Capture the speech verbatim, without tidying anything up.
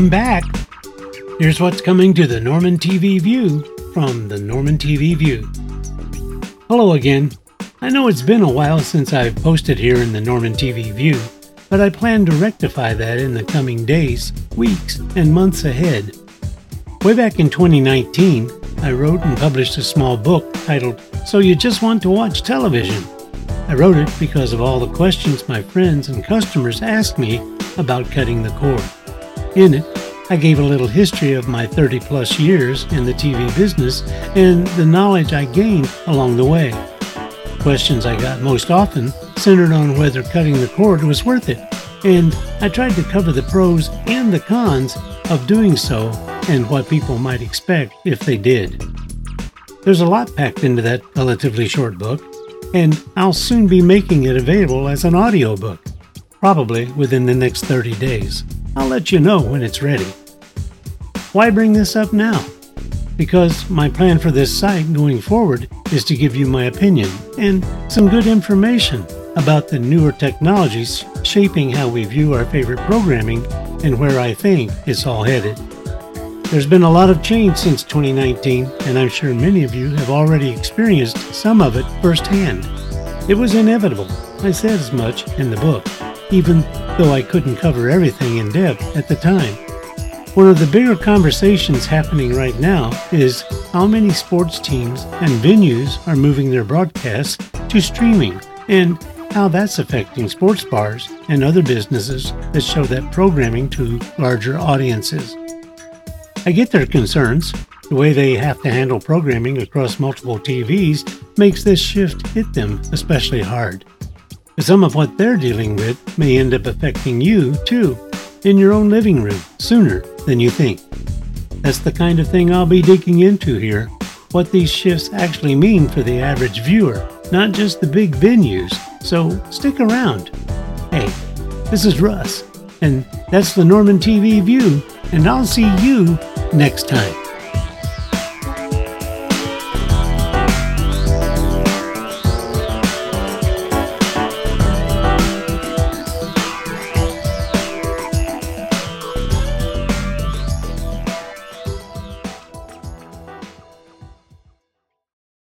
I'm back. Here's what's coming to the Norman T V View from the Norman T V View. Hello again. I know it's been a while since I've posted here in the Norman T V View, but I plan to rectify that in the coming days, weeks, and months ahead. Way back in twenty nineteen, I wrote and published a small book titled So You Just Want to Watch Television. I wrote it because of all the questions my friends and customers asked me about cutting the cord. In it, I gave a little history of my thirty plus years in the T V business and the knowledge I gained along the way. Questions I got most often centered on whether cutting the cord was worth it, and I tried to cover the pros and the cons of doing so and what people might expect if they did. There's a lot packed into that relatively short book, and I'll soon be making it available as an audiobook, probably within the next thirty days. I'll let you know when it's ready. Why bring this up now? Because my plan for this site going forward is to give you my opinion and some good information about the newer technologies shaping how we view our favorite programming and where I think it's all headed. There's been a lot of change since twenty nineteen, and I'm sure many of you have already experienced some of it firsthand. It was inevitable. I said as much in the book, even though I couldn't cover everything in depth at the time. One of the bigger conversations happening right now is how many sports teams and venues are moving their broadcasts to streaming, and how that's affecting sports bars and other businesses that show that programming to larger audiences. I get their concerns. The way they have to handle programming across multiple T Vs makes this shift hit them especially hard. Some of what they're dealing with may end up affecting you, too, in your own living room sooner than you think. That's the kind of thing I'll be digging into here, what these shifts actually mean for the average viewer, not just the big venues, so stick around. Hey, this is Russ, and that's the Norman T V View, and I'll see you next time.